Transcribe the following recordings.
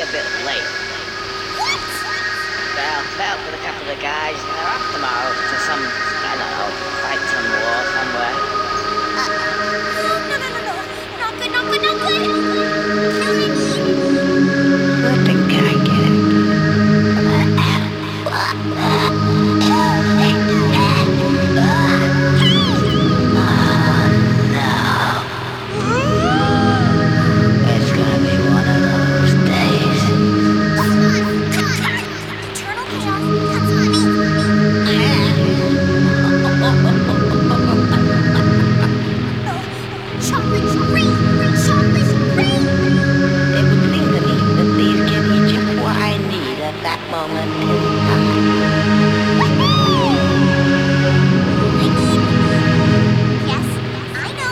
a bit late. What? Well, with a couple of guys, and they're off tomorrow to some, I don't know, fight some war somewhere. No. Not good, not good, not good. No, I think I get it. It's gonna be one of those days. Eternal chaos. That's on me. Chocolate free. Chocolate free. It would seem to me that these give you just what I need at that moment in time. Yes, I know.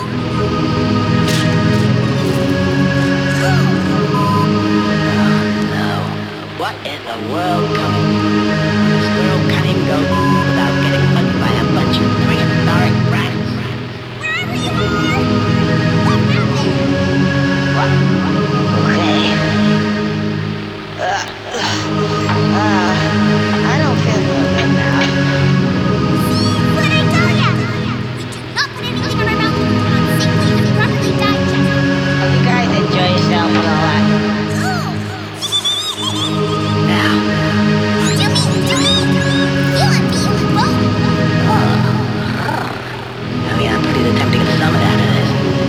No. What is the world coming to? A squirrel can't even go without getting mugged by a bunch of prehistoric rats. Wherever you are, what happened? Okay. I don't feel so good now. What did I tell ya? We do not put anything in our mouth until it's safely and properly digested. Well, you guys enjoy yourself and all that. Now, Do me. You and me both. I mean, I'm pretty attempting to get some out of this.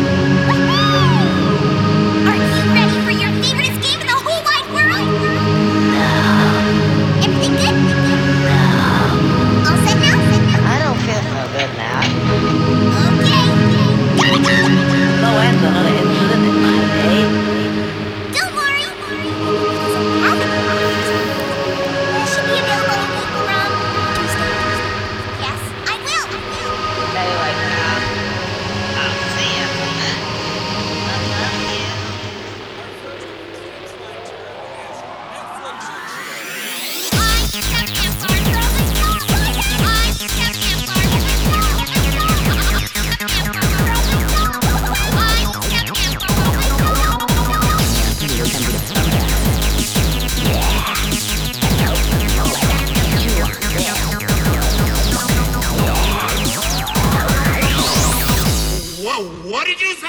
Are you ready for your favoriteest game in the whole wide world? No, Everything good? no. All set now? I don't feel so good now. Okay. Gotta go. No end to another incident in my day. Don't worry. Should be available a week from Tuesday. Yes, I will. Anyway, I'll see ya. I love you. Whoa, what did you say?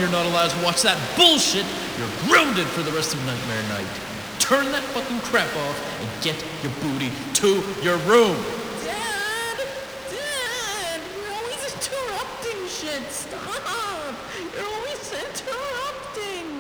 you're not allowed to watch that bullshit, you're grounded for the rest of Nightmare Night. Turn that fucking crap off and get your booty to your room. Dad, you're always interrupting shit. Stop. You're always interrupting.